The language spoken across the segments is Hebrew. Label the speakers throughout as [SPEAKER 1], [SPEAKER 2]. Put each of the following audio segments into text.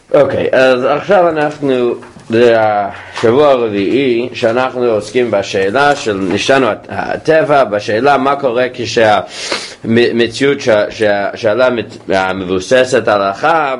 [SPEAKER 1] אוקיי, אז עכשיו אנחנו בשבוע הרביעי שאנחנו עוסקים בשאלה של נשתנו הטבע, בשאלה מה קורה כשהמציאות שעלה מבוססת הלכה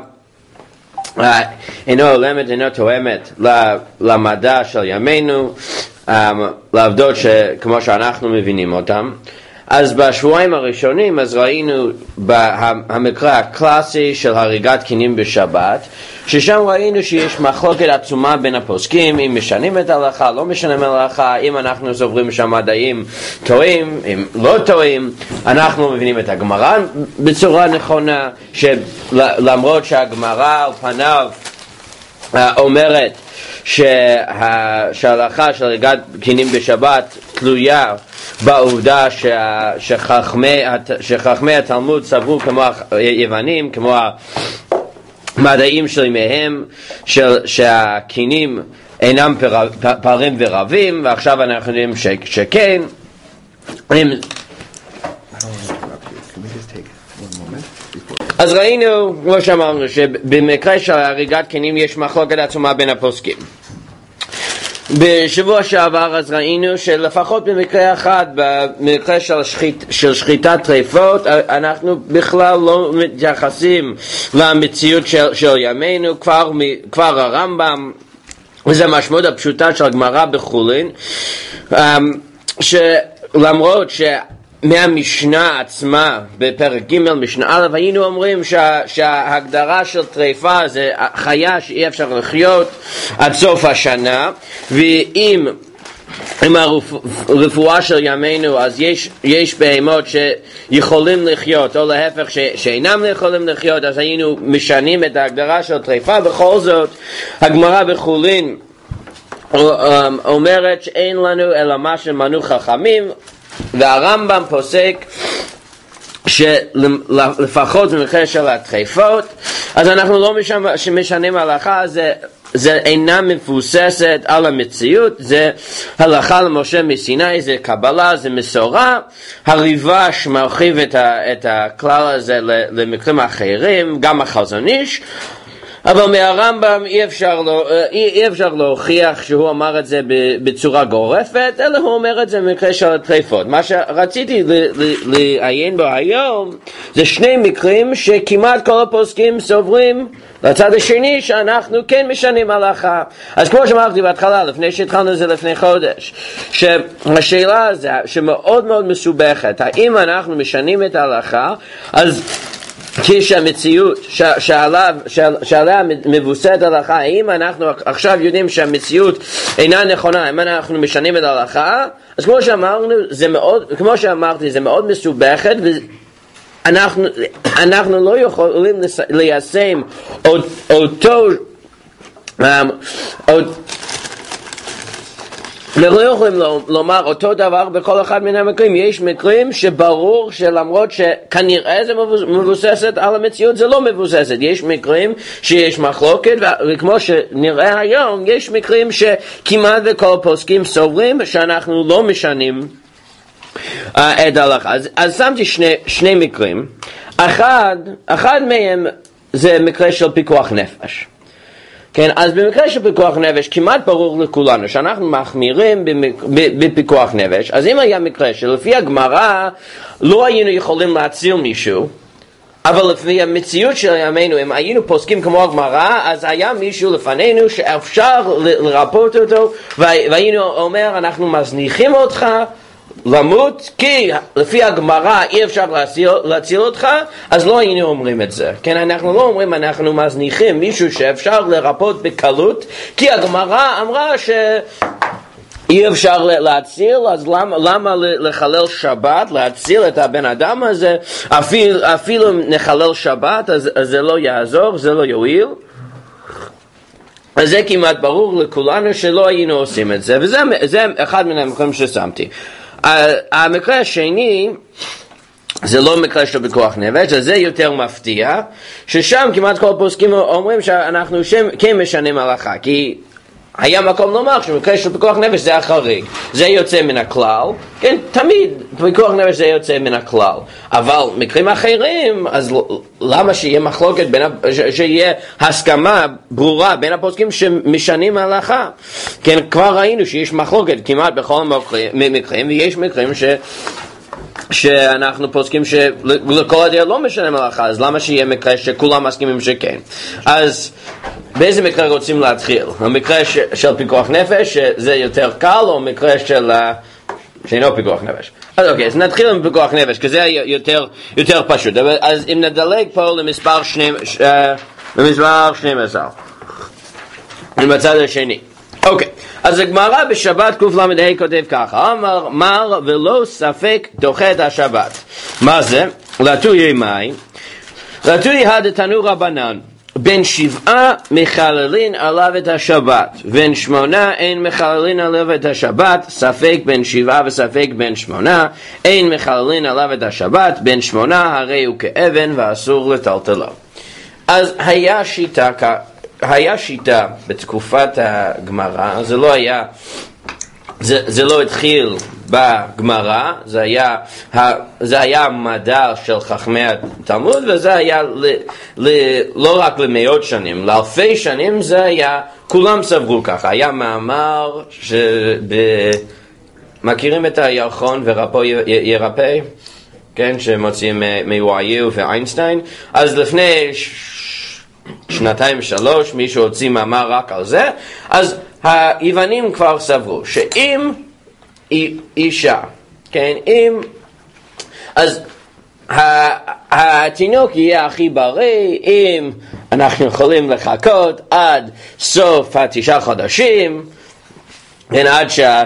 [SPEAKER 1] אינו הולמת, אינו תואמת למדע של ימינו, לעבדות כמו שאנחנו מבינים אותם. אז בשבועיים הראשונים אז ראינו במקרה הקלאסי של הריגת קינים בשבת, ששם ראינו שיש מחלוקת עצומה בין הפוסקים, אם משנים את ההלכה, לא משנים את ההלכה, אם אנחנו סוברים שהמדעים טועים, אם לא טועים. אנחנו מבינים את הגמרא בצורה נכונה, שלמרות שהגמרא על פניו אומרת שההלכה של הריגת קינים בשבת תלויה בעובדה שחכמי התלמוד סברו כמו היוונים, כמו המדעים של ימיהם, שהקינים אינם פרים ורבים, ועכשיו אנחנו יודעים שכן. אז ראינו, כמו שאמרנו, שבמקרה של הריגת קינים יש מחלוקת עצומה בין הפוסקים. בשבוע שעבר אז ראינו שלפחות במקרה אחד, במקרה של שחיטת טרפות, אנחנו בכלל לא מתייחסים למציאות של ימינו. כבר הרמב"ם, וזה המשמעות הפשוטה של הגמרא בחולין, שלמרות מהמשנה עצמה בפרק ג' משנה א' היינו אומרים שההגדרה של טרפה זה חיה שאי אפשר לחיות עד סוף השנה, ואם עם הרפואה של ימינו אז יש בהמות שיכולים לחיות או להפך שאינם יכולים לחיות, אז היינו משנים את ההגדרה של טרפה. בכל זאת הגמרא בחולין אומרת שאין לנו אלא מה שמנו חכמים, והרמב"ם פוסק שלפחות במקרה של הטרפות אז אנחנו לא משנים הלכה, זה אינה מבוססת על המציאות, זה הלכה למשה מסיני, זה קבלה, זה מסורה. הריב"ש מרחיב את הכלל הזה למקרים אחרים, גם החזון איש, אבל מהרמב"ם אי אפשר להוכיח שהוא אמר את זה בצורה גורפת, אלא הוא אומר את זה במקרה של הטרפות. מה שרציתי לעיין בו היום זה שני מקרים שכמעט כל הפוסקים סוברים לצד השני שאנחנו כן משנים הלכה. אז כמו שאמרתי בהתחלה, לפני שהתחלנו זה לפני חודש, שהשאלה הזו שמאוד מאוד מסובכת, האם אנחנו משנים את ההלכה, אז כשהמציאות שעליה מבוססת הלכה, האם אנחנו עכשיו יודעים שהמציאות אינה נכונה, אם אנחנו משנים את ההלכה, אז כמו שאמרתי זה מאוד מסובכת, אנחנו לא יכולים ליישם אנחנו לא יכולים לומר אותו דבר בכל אחד מן המקרים. יש מקרים שברור שלמרות שכנראה זה מבוססת על המציאות, זה לא מבוססת. יש מקרים שיש מחלוקת, וכמו שנראה היום יש מקרים שכמעט וכל פוסקים סוברים שאנחנו לא משנים את ההלכה. אז שמתי שני מקרים. אחד מהם זה מקרה של פיקוח נפש. כן, אז במקרה של פיקוח נפש כמעט ברור לכולנו שאנחנו מחמירים בפיקוח נפש. אז אם היה מקרה שלפי הגמרא לא היינו יכולים להציל מישהו, אבל לפי המציאות של ימינו אם היינו פוסקים כמו הגמרא, אז היה מישהו לפנינו שאפשר לרפות אותו, והיינו אומר אנחנו מזניחים אותך למות, כי לפי הגמרא אי אפשר להציל אותך, אז לא היינו אומרים את זה. כן, אנחנו לא אומרים אנחנו מזניחים מישהו שאפשר לרפות בקלות, כי הגמרא אמרה שאי אפשר להציל, אז למה לחלל שבת, להציל את הבן אדם הזה, אפילו נחלל שבת, אז זה לא יעזור, זה לא יועיל. אז זה כמעט ברור לכולנו שלא היינו עושים את זה, וזה אחד מן המקרים ששמתי. המקרה השני זה לא מקרה של פיקוח נפש, זה יותר מפתיע, ששם כמעט כל פוסקים אומרים שאנחנו כן משנים הלכה, כי היה מקום לומר שבמקרה של פיקוח נפש זה החריג, זה יוצא מן הכלל, כן, תמיד פיקוח נפש זה יוצא מן הכלל, אבל מקרים אחרים, אז למה שיהיה מחלוקת, שיהיה הסכמה ברורה בין הפוסקים שמשנים ההלכה? כן, כבר ראינו שיש מחלוקת כמעט בכל מקרים, ויש מקרים שאנחנו פוסקים שלכל הדעה לא משנה מלאכה, אז למה שיהיה מקרה שכולם מסכימים שכן? אז באיזה מקרה רוצים להתחיל? המקרה של פיקוח נפש, שזה יותר קל, או מקרה שאינו פיקוח נפש? אז אוקיי, אז נתחיל עם פיקוח נפש, כי זה יותר פשוט. אז אם נדלג פה למספר 12, בצד השני. אוקיי, אז הגמרא בשבת קל"ה כותב ככה, אמר מר ולא ספק דוחה את השבת. מה זה? לתויי מאי, לתויי הדתנו רבנן, בין 7 מחללין עליו את השבת, בין 8 אין מחללין עליו את השבת, ספק בין 7 וספק בין 8, אין מחללין עליו את השבת, בין 8 הרי הוא כאבן ואסור לטלטלו. אז היה שיטה בתקופת הגמרא, זה לא התחיל בגמרא, זה היה מדע של חכמי התלמוד, וזה היה לא רק למאות שנים, לאלפי שנים זה היה, כולם סברו ככה. היה מאמר מכירים את הירחון ורפו ירפא, כן, שמוצאים מוואיו ואיינשטיין. אז לפני 2-3 מישהו הוציא מאמר רק על זה, אז היוונים כבר סברו שאם אישה, כן, אז התינוק יהיה הכי בריא אם אנחנו יכולים לחכות עד סוף 9 חודשים, עד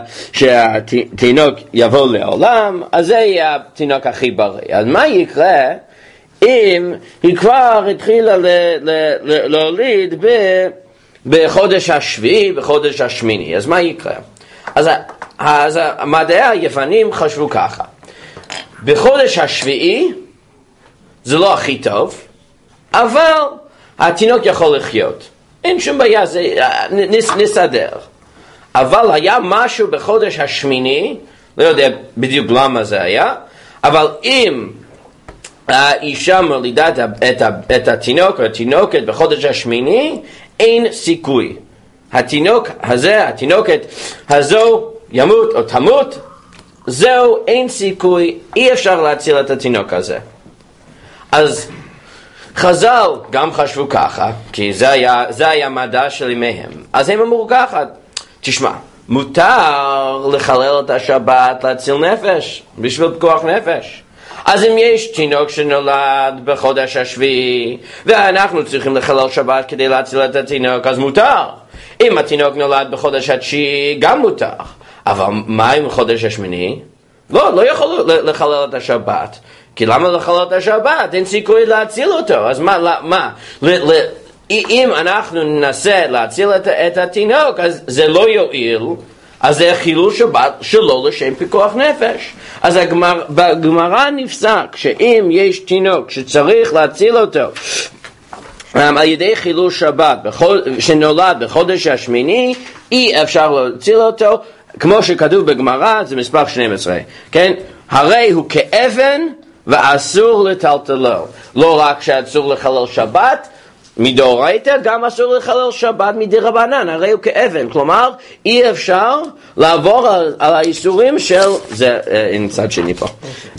[SPEAKER 1] שהתינוק יבוא לעולם, אז זה יהיה התינוק הכי בריא. אז מה יקרה אם היא כבר התחילה להוליד בחודש השביעי, בחודש השמיני? אז מה יקרה? אז המדעי היוונים חשבו ככה, בחודש השביעי זה לא הכי טוב, אבל התינוק יכול לחיות, אין שום בעיה, נסדר. אבל היה משהו בחודש השמיני, לא יודע בדיוק למה זה היה, אבל אם האישה מולידה את התינוק או התינוקת בחודש השמיני, אין סיכוי. התינוק הזה, התינוקת הזו ימות או תמות, זהו, אין סיכוי, אי אפשר להציל את התינוק הזה. אז חז"ל גם חשבו ככה, כי זה היה מדע של ימיהם. אז הם אמרו ככה, תשמע, מותר לחלל את השבת להציל נפש, בשביל פיקוח נפש. אז אם יש תינוק שנולד בחודש השביעי, ואנחנו צריכים לחלל שבת כדי להציל את התינוק, אז מותר. אם התינוק נולד בחודש התשיעי, גם מותר. אבל מה עם חודש השמיני? לא יכול לחלל את השבת. כי למה לחלל את השבת? אין סיכוי להציל אותו. אז מה? אם אנחנו ננסה להציל את התינוק, אז זה לא יועיל, אז זה חילול שבת שלא לשם פיקוח נפש. אז בגמרא נפסק שאם יש תינוק שצריך להציל אותו על ידי חילול שבת שנולד בחודש השמיני, אי אפשר להציל אותו, כמו שכתוב בגמרא, זה מספר 12, כן? הרי הוא כאבן ואסור לטלטלו. לא רק שאסור לחלל שבת מדאורייתא, גם אסור לחלל שבת מדרבנן, הרי הוא כאבן. כלומר, אי אפשר לעבור על האיסורים של זה, צד שני פה.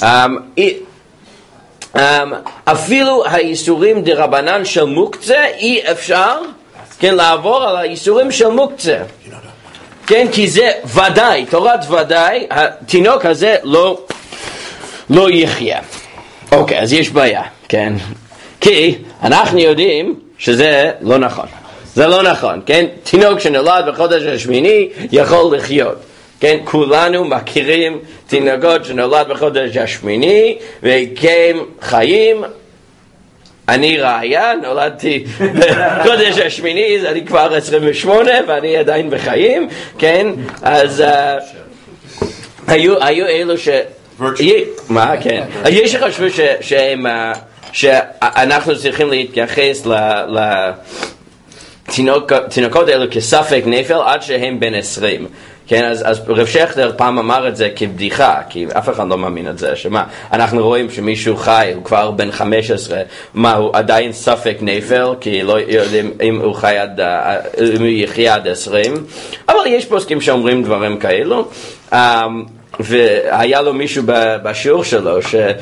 [SPEAKER 1] אפילו האיסורים דרבנן של מוקצה, אי אפשר, כן, לעבור על האיסורים של מוקצה. כן, כי זה ודאי, תורת ודאי, התינוק הזה לא יחיה. אוקיי, אז יש בעיה, כן? כי אנחנו יודעים שזה לא נכון. זה לא נכון, כן? תינוק שנולד בחודש השמיני יכול לחיות. כן, כולנו מכירים תינוקות שנולד בחודש השמיני וכן חיים. אני ראיה, נולדתי בחודש השמיני, אז אני כבר 28 ואני עדיין בחיים, כן? אז היו אלו מה, כן. יש שחשבו שאנחנו צריכים להתייחס תינוקות אלו כספק נפל עד שהם בן 20. כן, אז רב שכטר פעם אמר את זה כבדיחה, כי אף אחד לא מאמין את זה, שמה, אנחנו רואים שמישהו חי, הוא כבר בן 15, מה, הוא עדיין ספק נפל, כי לא יודעים אם הוא חי אם הוא יחיה עד 20, אבל יש פוסקים שאומרים דברים כאלו, והיה לו מישהו בשיעור שלו,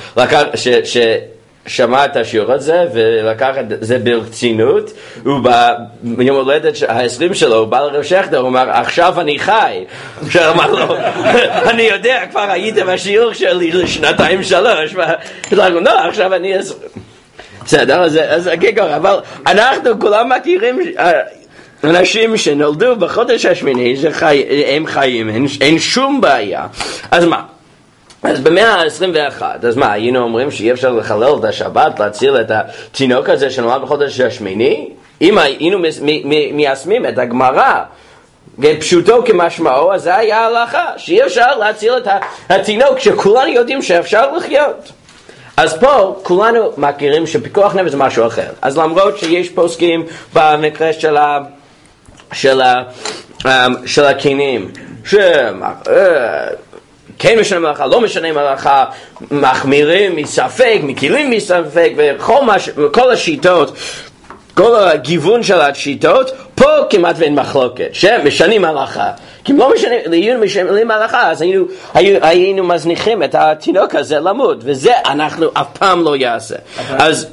[SPEAKER 1] שמע את השיעור הזה ולקח את זה ברצינות, וביום הולדת ה-20 שלו הוא בא לרב שכטר, הוא אמר עכשיו אני חי, שאמר לו אני יודע, כבר הייתי בשיעור שלי לשנתיים 3, לא, עכשיו אני בסדר, אז כגור, אבל אנחנו כולם מכירים אנשים שנולדו בחודש השמיני, הם חיים, אין שום בעיה. אז מה? אז במאה ה-21, אז מה, היינו אומרים שאי אפשר לחלל את השבת, להציל את התינוק הזה שנולד בחודש השמיני? אם היינו מיישמים את הגמרא, פשוטו כמשמעו, אז זה היה ההלכה, שאי אפשר להציל את התינוק שכולנו יודעים שאפשר לחיות. אז פה כולנו מכירים שפיקוח נפש זה משהו אחר. אז למרות שיש פוסקים במקרה של הכינים, כן משנה מלאכה, לא משנה מלאכה, מחמירים מספק, מקילים מספק, וכל השיטות, כל הגיוון של השיטות, פה כמעט ואין מחלוקת, שמשנים מלאכה. כי אם לא משנים מלאכה, אז היינו מזניחים את התינוק הזה למות, וזה אנחנו אף פעם לא יעשה. אז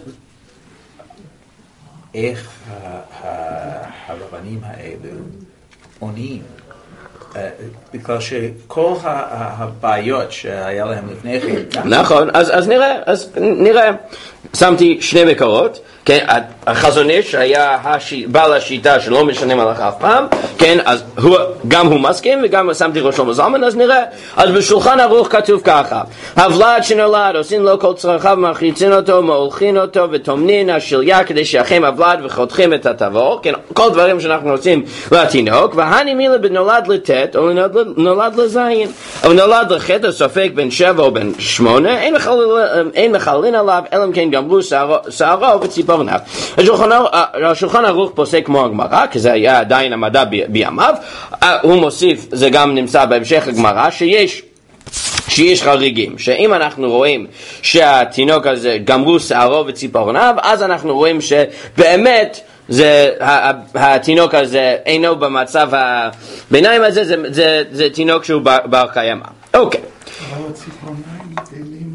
[SPEAKER 2] איך הרבנים האלו עונים? בגלל שכל הבעיות שהיה להם לפני כן.
[SPEAKER 1] נכון, אז נראה. שמתי שני מקורות, כן, החזון איש היה בעל השיטה שלא משנה מלאכה אף פעם, כן, אז גם הוא מסכים וגם שמתי ראשו מזלמן, אז נראה. אז בשולחן ערוך כתוב ככה: הוולד שנולד עושים לו כל צרכיו, מרחיצים אותו, מאולחים אותו וטומנים השליה כדי שיחם הוולד וחותכים את התבור, כן, כל דברים שאנחנו עושים לתינוק. והני מילה בנולד לט' או נולד לזין, אבל נולד לחטא הספק בין 7 או בין 8, אין מחלין עליו אלא אם כן גמרו שערו וציפורניו. השולחן ערוך פוסק כמו הגמרא, כי זה היה עדיין המדע בימיו. הוא מוסיף, זה גם נמצא בהמשך הגמרא, שיש חריגים, שאם אנחנו רואים שהתינוק הזה גמרו שערו וציפורניו, אז אנחנו רואים שבאמת התינוק הזה אינו במצב הביניים הזה, זה תינוק שהוא בר קיימא. אוקיי.
[SPEAKER 3] אבל הציפורניים גדלים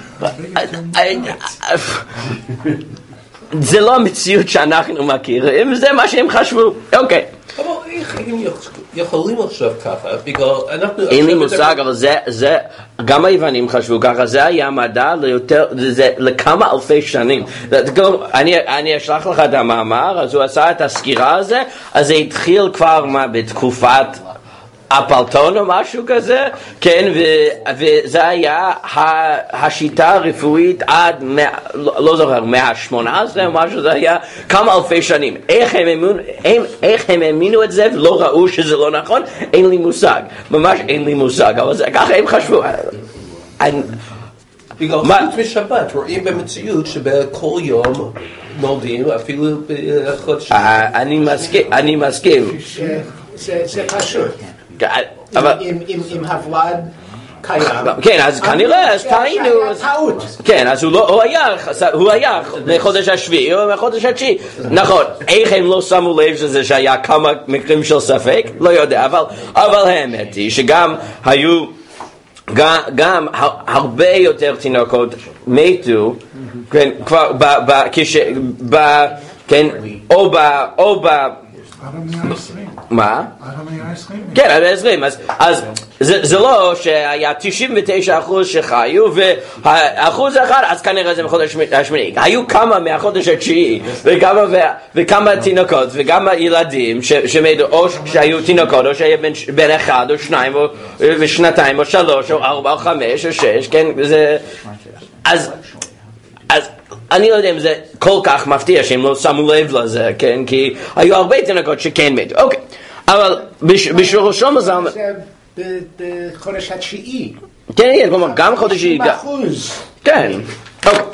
[SPEAKER 1] זה לא המציאות שאנחנו מכירים, זה מה שהם חשבו. אוקיי.
[SPEAKER 4] אבל איך הם יכולים לחשוב ככה? בגלל אנחנו...
[SPEAKER 1] אין לי מושג, אבל זה גם היוונים חשבו ככה, זה היה מדע לכמה אלפי שנים. אני אשלח לך את המאמר, אז הוא עשה את הסקירה הזה, אז זה התחיל כבר בתקופת אפלטון או משהו כזה, כן, וזה היה השיטה הרפואית עד, לא זוכר, 118 או משהו, זה היה כמה אלפי שנים. איך הם האמינו את זה ולא ראו שזה לא נכון? אין לי מושג, ממש אין לי מושג, אבל ככה הם חשבו.
[SPEAKER 4] בגלל חוץ משבת, רואים במציאות שבכל יום נולדים, אפילו בחודש...
[SPEAKER 1] אני מסכים.
[SPEAKER 3] זה פשוט.
[SPEAKER 1] אבל
[SPEAKER 3] אם הוולד קיים,
[SPEAKER 1] כן, אז כנראה, אז טעינו, כן, אז הוא היה מחודש השביעי או מחודש התשיעי, נכון. איך הם לא שמו לב שזה שהיה כמה מקרים של ספק? לא יודע, אבל האמת היא שגם היו גם הרבה יותר תינוקות מתו, כן, כבר כן, או מה? כן, עד 20. אז זה לא שהיה 99% שחיו ואחוז אחד, אז כנראה זה בחודש השמיני. היו כמה מהחודש התשיעי וכמה תינוקות וגם ילדים שמדו, או שהיו תינוקות או שהיה בין 1 או 2 או שנתיים או 3 או 4 או 5 או 6, כן, אז אני לא יודע אם זה כל כך מפתיע שהם לא שמו לב לזה, כן? כי היו הרבה תינוקות שכן מתו. אוקיי, אבל בשורשו מזלמן...
[SPEAKER 3] זה בחודש התשיעי.
[SPEAKER 1] כן, כלומר, גם חודש...
[SPEAKER 3] 50%.
[SPEAKER 1] כן, אוקיי.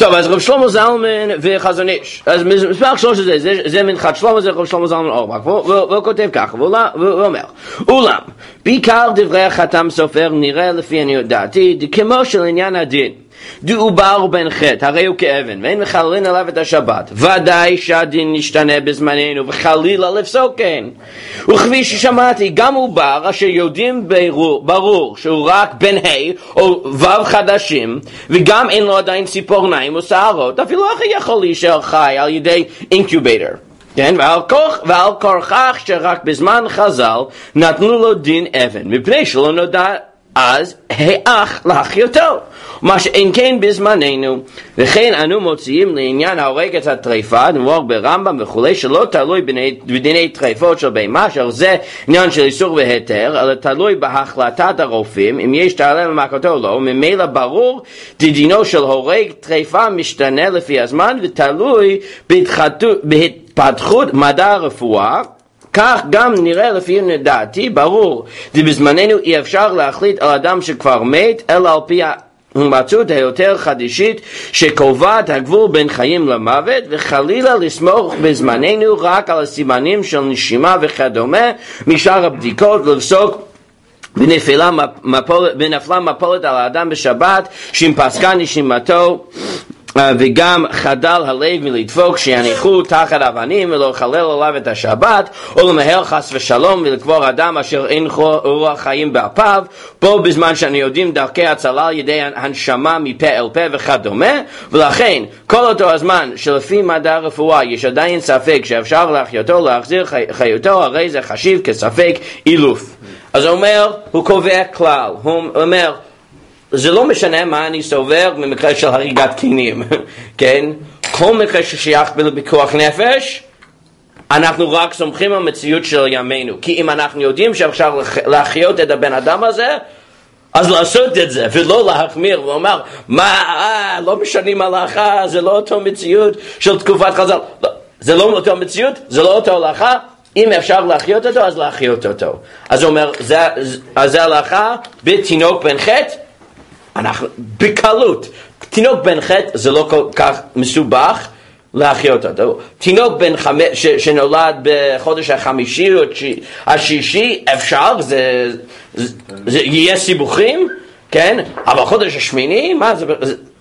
[SPEAKER 1] טוב, אז רב שלמה זלמן וחזון איש. אז מספר 13 זה מנחת שלמה, זה רב שלמה זלמן אורבך. והוא כותב ככה, והוא אומר, אולם, בעיקר דברי החתם סופר נראה לפי עניות דעתי, כמו של עניין הדין. דעובר בן חטא, הרי הוא כאבן, ואין מחללין עליו את השבת. ודאי שהדין נשתנה בזמננו, וחלילה לפסוק כן. וכפי ששמעתי, גם עובר אשר יודעים ברור שהוא רק בן ה' או ו' חדשים, וגם אין לו עדיין ציפורניים או שערות, אפילו אחי יכול להישאר חי על ידי אינקיובייטר. כן, ועל כורכך שרק בזמן חז"ל נתנו לו דין אבן, מפני שלא נודע אז האח להחיותו, מה שאין כן בזמננו. וכן אנו מוציאים לעניין ההורג את הטריפה, נאמר ברמב"ם וכולי, שלא תלוי בדיני טריפות של בהמה, שזה עניין של איסור והיתר, אלא תלוי בהחלטת הרופאים, אם יש תעלם במכתו או לא. ממילא ברור דינו של הורג טריפה משתנה לפי הזמן, ותלוי בהתפתחות מדע הרפואה. כך גם נראה לפי דעתי ברור, ובזמננו אי אפשר להחליט על אדם שכבר מת, אלא על פי ההימצאות היותר חדישית שקובעת הגבול בין חיים למוות, וחלילה לסמוך בזמננו רק על הסימנים של נשימה וכדומה משאר הבדיקות, ולפסוק ונפלה מפולת על האדם בשבת שאם פסקה נשימתו וגם חדל הלב מלדפוק שיניחו תחת אבנים ולא חלל עליו את השבת, או למהר חס ושלום ולקבור אדם אשר אין רוח חיים באפיו, פה בזמן שאני יודעים דרכי הצלה על ידי הנשמה מפה אל פה וכדומה. ולכן כל אותו הזמן שלפי מדע הרפואה יש עדיין ספק שאפשר להחיותו להחזיר חיותו, הרי זה חשיב כספק אילוף. אז הוא אומר, הוא קובע כלל, הוא אומר זה לא משנה מה אני סובר במקרה של הריגת קינים, כן? כל מקרה ששייך בפיקוח נפש, אנחנו רק סומכים על מציאות של ימינו. כי אם אנחנו יודעים שאפשר להחיות את הבן אדם הזה, אז לעשות את זה, ולא להחמיר, ואומר, לא משנים הלכה, זה לא אותו מציאות של תקופת חז"ל. לא, זה לא אותו מציאות, זה לא אותו הלכה, אם אפשר להחיות אותו, אז להחיות אותו. אז הוא אומר, זה הלכה בתינוק בן חטא, אנחנו בקלות. תינוק בן חטא זה לא כל כך מסובך להחיות אותו. תינוק בן שנולד בחודש החמישי או השישי, אפשר, זה יהיה סיבוכים, כן? אבל חודש השמיני, מה זה?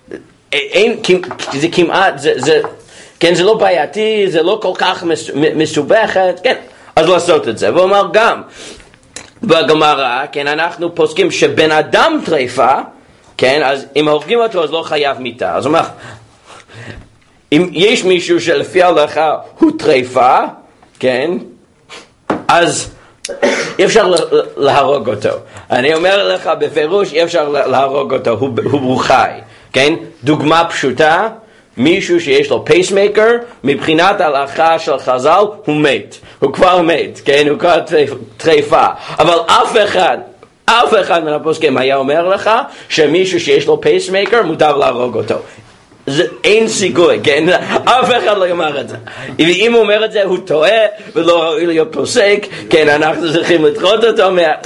[SPEAKER 1] זה כמעט, כן, זה לא בעייתי, זה לא כל כך מסובכת, כן, אז לעשות את זה. והוא אומר גם בגמרא, כן, אנחנו פוסקים שבן אדם טריפה, כן, אז אם הורגים אותו אז לא חייב מיתה. אז הוא אומר, אם יש מישהו שלפי ההלכה הוא טריפה, כן, אז אי אפשר להרוג אותו. אני אומר לך בפירוש, אי אפשר להרוג אותו, הוא חי, כן? דוגמה פשוטה, מישהו שיש לו פייסמייקר, מבחינת ההלכה של חז"ל, הוא מת. הוא כבר מת, כן? הוא כבר טריפה. אבל אף אחד מן הפוסקים היה אומר לך שמישהו שיש לו פייסמייקר מותר להרוג אותו. אין סיכוי, כן? אף אחד לא יאמר את זה. אם הוא אומר את זה, הוא טועה ולא ראוי להיות פוסק, כן? אנחנו צריכים לדחות אותו,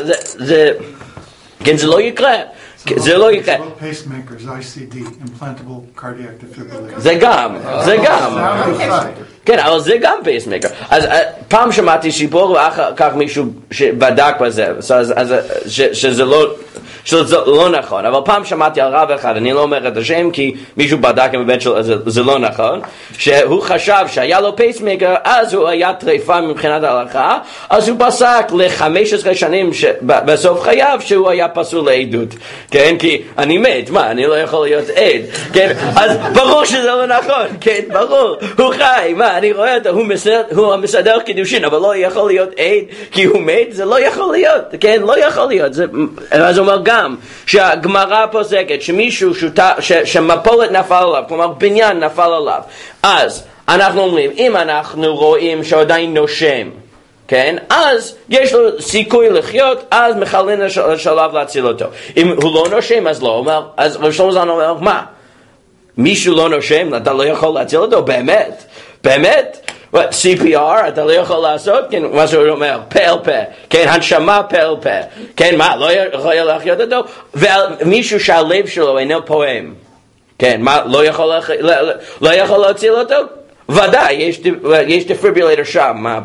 [SPEAKER 1] כן? זה לא יקרה. זה לא יקרה.
[SPEAKER 5] pacemakers, ICD, implantable cardiac defibrillator.
[SPEAKER 1] זה גם. כן, אבל זה גם פייסמקר. אז פעם שמעתי סיפור ואחר כך מישהו שבדק בזה, שזה לא נכון. אבל פעם שמעתי על רב אחד, אני לא אומר את השם כי מישהו בדק עם הבן שלו, זה לא נכון, שהוא חשב שהיה לו פייסמקר, אז הוא היה טריפה מבחינת ההלכה, אז הוא פסק ל-15 שנים בסוף חייו שהוא היה פסול לעדות. כן, כי אני מת, מה, אני לא יכול להיות עד. כן, אז ברור שזה לא נכון, כן, ברור. הוא חי, מה, אני רואה אותו, הוא המסדר קידושין, אבל לא יכול להיות עד כי הוא מת, זה לא יכול להיות, כן, לא יכול להיות. אז הוא אומר גם שהגמרא פוסקת שמישהו שמפולת נפל עליו, כלומר בניין נפל עליו, אז אנחנו אומרים, אם אנחנו רואים שעדיין נושם, כן, אז יש לו סיכוי לחיות, אז מחלין השלב להציל אותו. אם הוא לא נושם, אז לא. אז רב שלמה זלמן אומר, מה? מישהו לא נושם, אתה לא יכול להציל אותו? באמת? CPR אתה לא יכול לעשות? כן, מה שהוא אומר, פה אל פה, כן, הנשמה פה אל פה, כן, מה, לא יכול להחיות אותו? ומישהו שהלב שלו אינו פועם, כן, מה, לא יכול להציל אותו? ודאי, יש דפיברילטור שם, מה,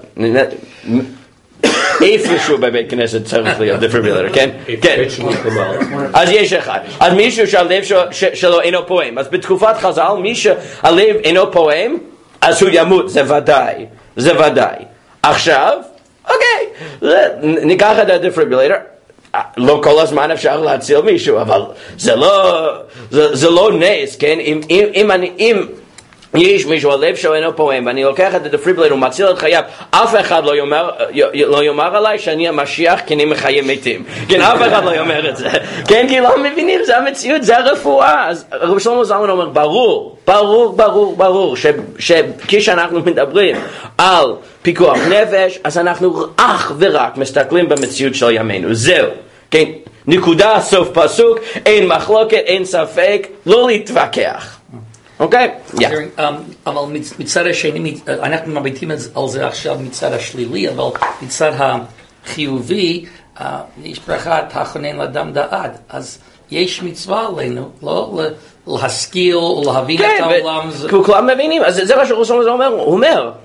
[SPEAKER 1] איפשהו בבית כנסת צריך להיות דפיברילטור, כן? כן. אז יש אחד. אז מישהו שהלב שלו אינו פועם. אז בתקופת חז"ל, מי שהלב אינו פועם, אז הוא ימות, זה ודאי. זה ודאי. עכשיו, אוקיי, ניקח את הדפיברילטור. לא כל הזמן אפשר להציל מישהו, אבל זה לא נס, כן? אם יש מישהו הלב שלו אינו פועם ואני לוקח את הדפיברילטור ומציל את חייו, אף אחד לא יאמר עליי שאני המשיח כי אני מחיה מתים. כן, אף אחד לא יאמר את זה. כן, כי לא מבינים, זה המציאות, זה הרפואה. אז רב שלמה זלמן אומר, ברור שכשאנחנו מדברים על פיקוח נפש, אז אנחנו אך ורק מסתכלים במציאות של ימינו. זהו. כן, נקודה, סוף פסוק, אין מחלוקת, אין ספק, לא להתווכח. אוקיי?
[SPEAKER 6] אבל מצד השני, אנחנו מביטים על זה עכשיו מצד השלילי, אבל מצד החיובי, יש ברכה תחונן לאדם דעת. אז יש מצווה עלינו, לא להשכיל או להבין את העולם.
[SPEAKER 1] כולם מבינים, אז זה מה שראש אומר, הוא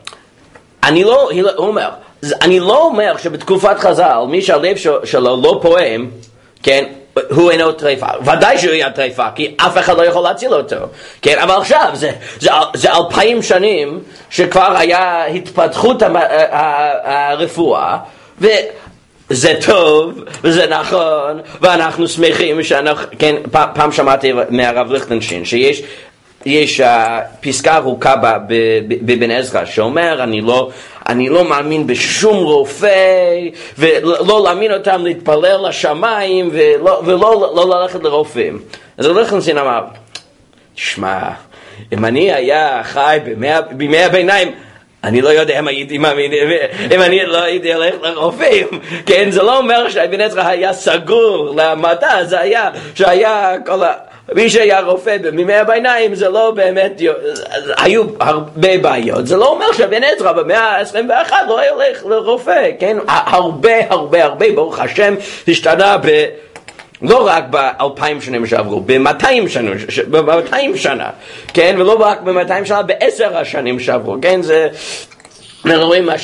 [SPEAKER 1] אומר, אני לא אומר שבתקופת חז"ל, מי שהלב שלו לא פועם, כן? הוא אינו טרפה, ודאי שהוא יהיה טרפה, כי אף אחד לא יכול להציל אותו, כן? אבל עכשיו, זה 2000 שנים שכבר היה התפתחות הרפואה, וזה טוב, וזה נכון, ואנחנו שמחים שאנחנו, כן, פעם שמעתי מהרב ליכטנשטיין, יש פסקה ארוכה בבן עזרא שאומר אני לא מאמין בשום רופא ולא להאמין אותם להתפלל לשמיים ולא ללכת לרופאים. אז ליכטנשטיין אמר, תשמע, אם אני היה חי בימי הביניים אני לא יודע אם הייתי מאמין, אם אני לא הייתי הולך לרופאים, כן, זה לא אומר שבן עזרא היה סגור למדע, זה היה שהיה כל מי שהיה רופא בימי הביניים, זה לא באמת, היו הרבה בעיות. זה לא אומר שבן עזרא במאה ה-21 לא היה הולך לרופא, כן? הרבה, ברוך השם, השתנה לא רק ב-2000 שנים שעברו, ב-200 שנה, כן? ולא רק ב-200 שנה, ב10 השנים שעברו, כן? זה, רואים מה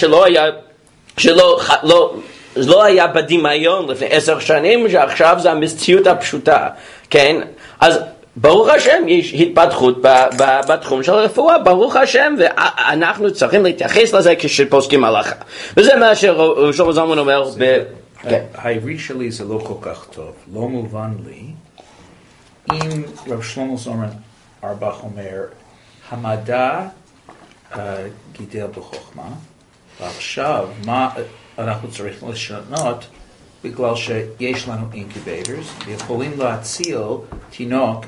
[SPEAKER 1] שלא היה בדמיון לפני 10 שנים, שעכשיו זה המציאות הפשוטה, כן? אז ברוך השם יש התפתחות בתחום של הרפואה, ברוך השם, ואנחנו צריכים להתייחס לזה כשפוסקים הלכה. וזה מה ששלמה זלמן אומר
[SPEAKER 2] העברית שלי זה לא כל כך טוב, לא מובן לי. אם רב שלמה זלמן אורבך אומר, המדע גידל בחוכמה, ועכשיו מה אנחנו צריכים לשנות? בגלל שיש לנו אינקובייטורס, יכולים להציל תינוק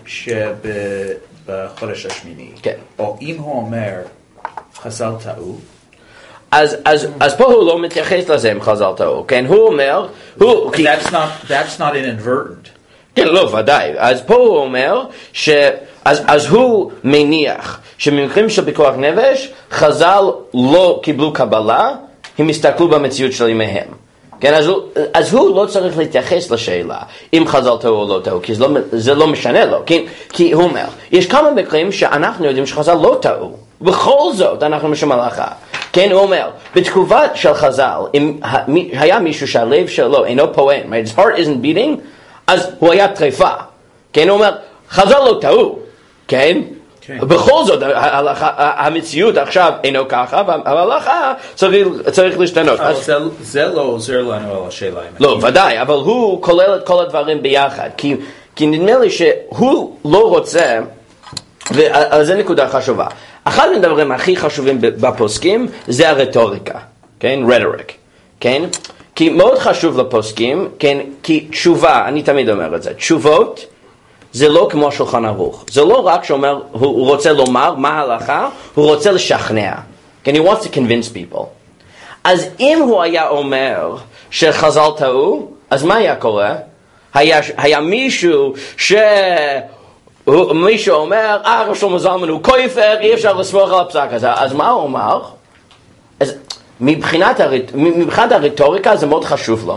[SPEAKER 2] שבחודש השמיני. כן. או אם הוא אומר, חז"ל טעו,
[SPEAKER 1] אז פה הוא לא מתייחס לזה עם חז"ל טעו, כן? הוא אומר,
[SPEAKER 2] That's not inadvertent.
[SPEAKER 1] כן, לא, ודאי. אז פה הוא אומר, אז הוא מניח שבמקרים של פיקוח נפש, חז"ל לא קיבלו קבלה, הם הסתכלו במציאות של ימיהם. כן, אז הוא לא צריך להתייחס לשאלה אם חז"ל טעו או לא טעו, כי זה לא משנה לו, כי הוא אומר, יש כמה מקרים שאנחנו יודעים שחז"ל לא טעו, בכל זאת אנחנו משום הלכה. כן, הוא אומר, בתקופה של חז"ל, אם היה מישהו שהלב שלו אינו פועם, his heart isn't beating, אז הוא היה טרפה. כן, הוא אומר, חז"ל לא טעו, כן? בכל זאת, המציאות עכשיו אינו ככה, וההלכה צריך להשתנות.
[SPEAKER 2] זה לא עוזר לנו על השאלה.
[SPEAKER 1] לא, ודאי, אבל הוא כולל את כל הדברים ביחד, כי נדמה לי שהוא לא רוצה, וזה נקודה חשובה. אחד מהדברים הכי חשובים בפוסקים זה הרטוריקה, כן? rhetoric, כן? כי מאוד חשוב לפוסקים, כן? כי תשובה, אני תמיד אומר את זה, תשובות, זה לא כמו שולחן ערוך. זה לא רק שאומר, הוא רוצה לומר מה ההלכה, הוא רוצה לשכנע. כן, he wants to convince people. אז אם הוא היה אומר שחז"ל טעו, אז מה היה קורה? היה מישהו מישהו אומר, רב שלמה זלמן הוא כופר, אי אפשר לסמוך על הפסק הזה. אז מה הוא אמר? אז מבחינת הרטוריקה זה מאוד חשוב לו.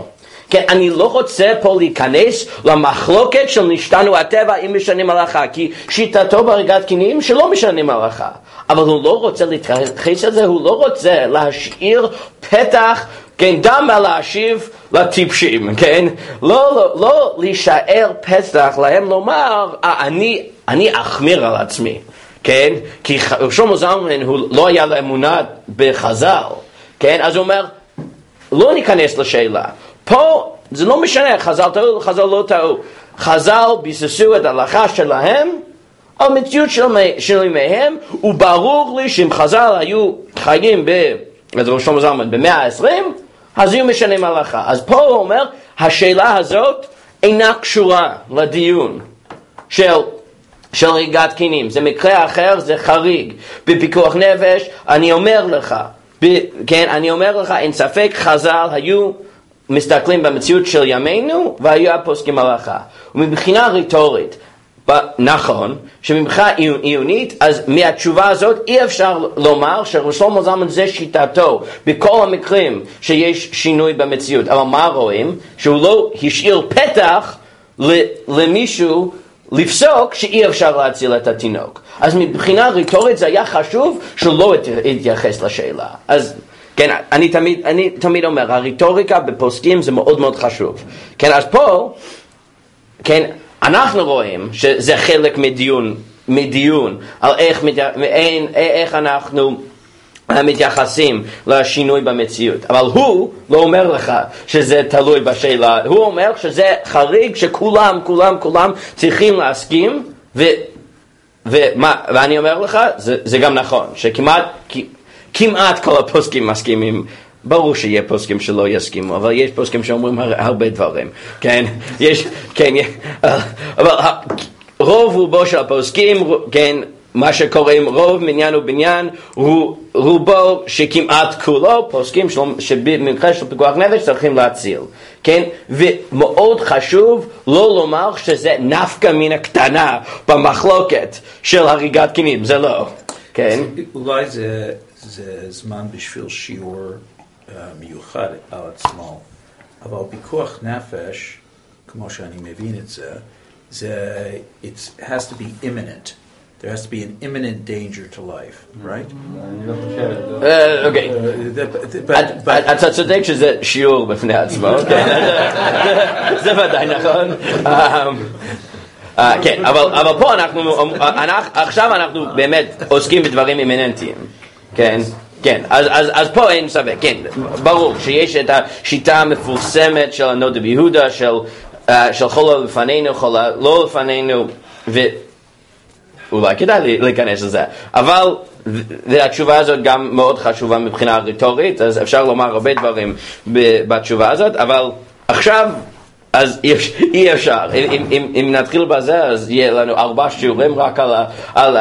[SPEAKER 1] כן, אני לא רוצה פה להיכנס למחלוקת של נשתנו הטבע אם משנים הלכה, כי שיטתו בהריגת כינים שלא משנים הלכה. אבל הוא לא רוצה להתייחס לזה, הוא לא רוצה להשאיר פתח, כן, דם להשיב לטיפשים, כן? לא להישאר פתח להם לומר, אני אחמיר על עצמי, כן? כי שלמה זלמן הוא לא היה לו אמונה בחז"ל, כן? אז הוא אומר, לא ניכנס לשאלה. פה זה לא משנה, חז"ל טעו, חז"ל לא טעו. חז"ל ביססו את ההלכה שלהם על מציאות של ימיהם, וברור לי שאם חז"ל היו חיים שלמה זלמן במאה ה-20, אז היו משנים הלכה. אז פה הוא אומר, השאלה הזאת אינה קשורה לדיון של הריגת כינים. זה מקרה אחר, זה חריג. בפיקוח נפש, אני אומר לך, אין ספק, חז"ל היו מסתכלים במציאות של ימינו, והיו פוסקים הלכה. ומבחינה ריטורית, נכון, שמבחינה עיונית, אז מהתשובה הזאת אי אפשר לומר ששלמה זלמן זה שיטתו בכל המקרים שיש שינוי במציאות. אבל מה רואים? שהוא לא השאיר פתח למישהו לפסוק שאי אפשר להציל את התינוק. אז מבחינה ריטורית זה היה חשוב שלא התייחס לשאלה. אז כן, אני תמיד אומר, הריטוריקה בפוסקים זה מאוד מאוד חשוב. כן, אז פה, כן, אנחנו רואים שזה חלק מדיון על איך אנחנו מתייחסים לשינוי במציאות. אבל הוא לא אומר לך שזה תלוי בשאלה. הוא אומר שזה חריג שכולם צריכים להסכים, ואני אומר לך, זה גם נכון, שכמעט כל הפוסקים מסכימים. ברור שיהיה פוסקים שלא יסכימו, אבל יש פוסקים שאומרים הרבה דברים, כן? אבל רוב רובו של הפוסקים, כן, מה שקוראים רוב מניין ובניין, רובו שכמעט כולו פוסקים שבמקרה של פיקוח נפש צריכים להציל, כן? ומאוד חשוב לא לומר שזה נפקא מן הקטנה במחלוקת של הריגת כינים, זה לא, כן?
[SPEAKER 2] אולי זה זמן בשביל שיעור מיוחד על עצמו, אבל פיקוח נפש, כמו שאני מבין את זה, it has to be imminent. There has to be an imminent danger to life, right?
[SPEAKER 1] אוקיי. אתה צודק שזה שיעור בפני עצמו, זה ודאי נכון. כן, אבל פה עכשיו אנחנו באמת עוסקים בדברים אימננטיים, כן? כן, אז פה אין ספק, כן, ברור שיש את השיטה המפורסמת של הנודע ביהודה, של חולה לפנינו, חולה לא לפנינו, ואולי כדאי להיכנס לזה, אבל התשובה הזאת גם מאוד חשובה מבחינה ריטורית, אז אפשר לומר הרבה דברים בתשובה הזאת, אבל עכשיו, אז אי אפשר, אם נתחיל בזה, אז יהיה לנו 4 שיעורים רק על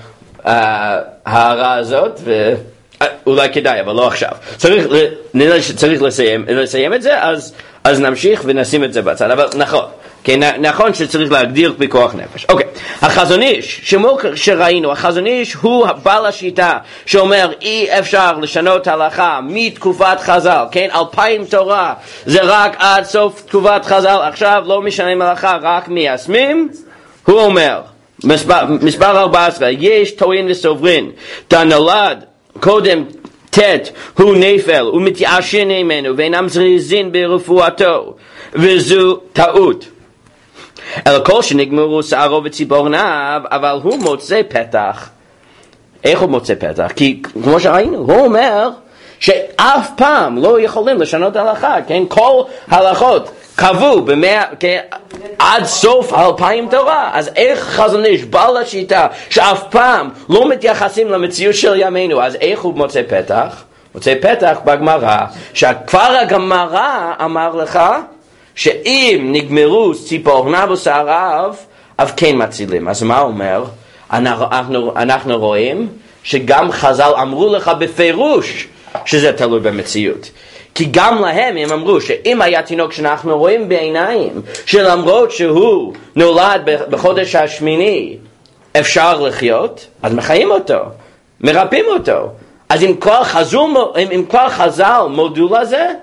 [SPEAKER 1] ההערה הזאת, אולי כדאי, אבל לא עכשיו. צריך לסיים את זה, אז נמשיך ונשים את זה בצד. אבל נכון, כן, נכון שצריך להגדיר פיקוח נפש. אוקיי, החזון איש, שמו שראינו, החזון איש הוא בעל השיטה שאומר אי אפשר לשנות הלכה מתקופת חז"ל, כן, 2000 תורה, זה רק עד סוף תקופת חז"ל, עכשיו לא משנים הלכה, רק מיישמים. הוא אומר, מספר 14, יש טוען וסוברין, דנולד קודם תת הוא נפל ומתייאשן ממנו ואינם זריזין ברפואתו, וזו טעות. אלא כל שנגמרו שערו וציפורניו, אבל הוא מוצא פתח. איך הוא מוצא פתח? כי כמו שראינו, הוא אומר שאף פעם לא יכולים לשנות הלכה, כן? כל הלכות קבעו עד סוף 2000 תורה. אז איך חזון איש בעל השיטה שאף פעם לא מתייחסים למציאות של ימינו, אז איך הוא מוצא פתח? מוצא פתח בגמרא, שכבר הגמרא אמר לך שאם נגמרו ציפורניו ושעריו, אז כן מצילים. אז מה אומר? אנחנו רואים שגם חז"ל אמרו לך בפירוש שזה תלוי במציאות. כי גם להם הם אמרו שאם היה תינוק שאנחנו רואים בעיניים, שלמרות שהוא נולד בחודש השמיני, אפשר לחיות, אז מחיים אותו, מרפאים אותו. אז אם כבר חז"ל מודו לזה,